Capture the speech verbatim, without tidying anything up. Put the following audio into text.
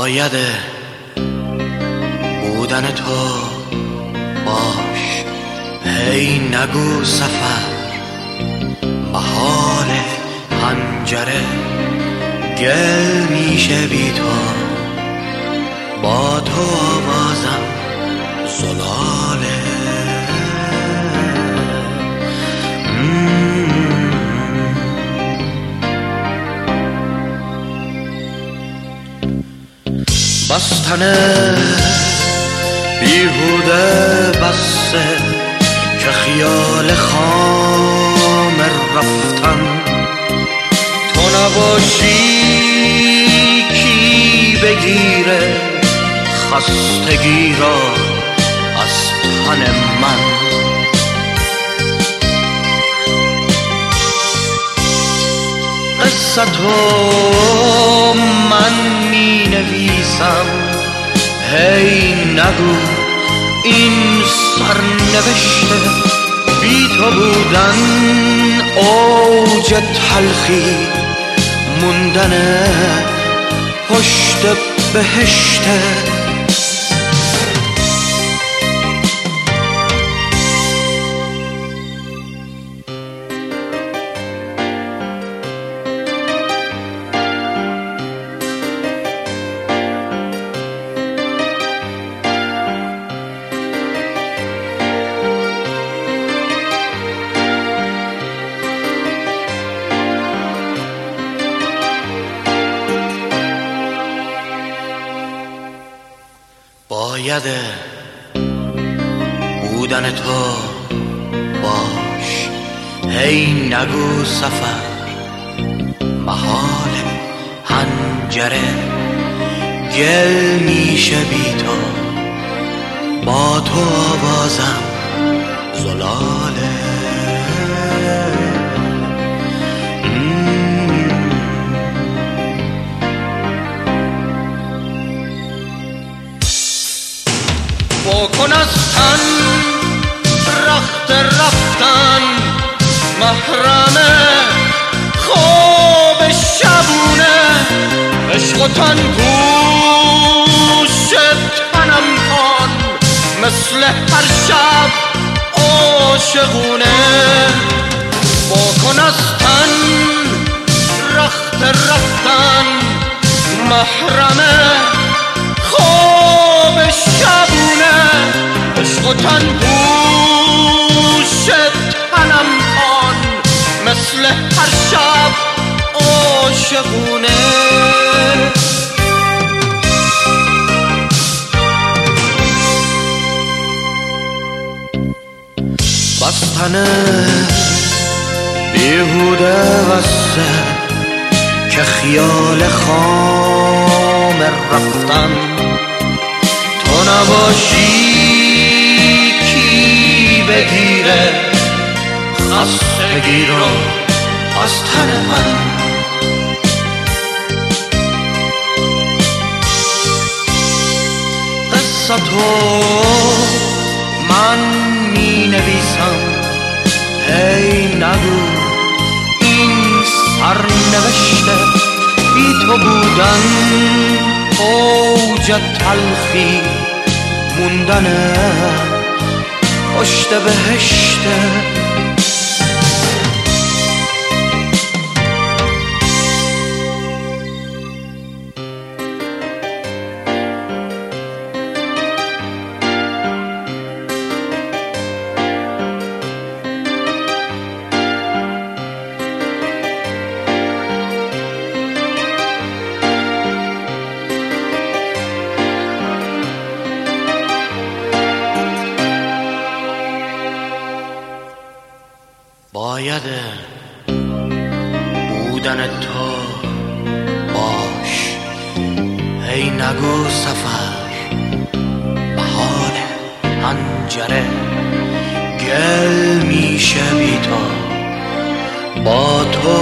باید بودن تو باش، هی نگو سفر محال پنجره گل میشه بی تو، با تو آوازم زلاله. بستنه بیهوده بسته که خیال خام رفتن، تو نباشی کی بگیره خستگی را از تن من. قصه تو من می نویسم، هی نگو این سرنوشته بی تو بودن اوج تلخی، موندن پشت بهشته. باید بودن تو باش، هی نگو سفر محال پنجره گل میشه بی تو، با تو آوازم زلاله. بکن از تن رخت رفتن، محرم خواب شبونه عشق و تن گوش تنم کن، مثل هر شب عاشقونه. بکن از تن رخت رفتن، محرم خواب شبونه عشق و تن گوش تنم کن، مثل هر شب عاشقونه. بستنه بیهوده بسته که خیال خام رفتن، تو نباشی کی بگیره خستگی رو از تن من. قصه تو من می نویسم، هی نگو این سرنوشته بی تو بودن اوج تلخی، موندن پشت بهشته. باید بودن تو باش، هی نگو سفر محال پنجره گل میشه بی تو، با تو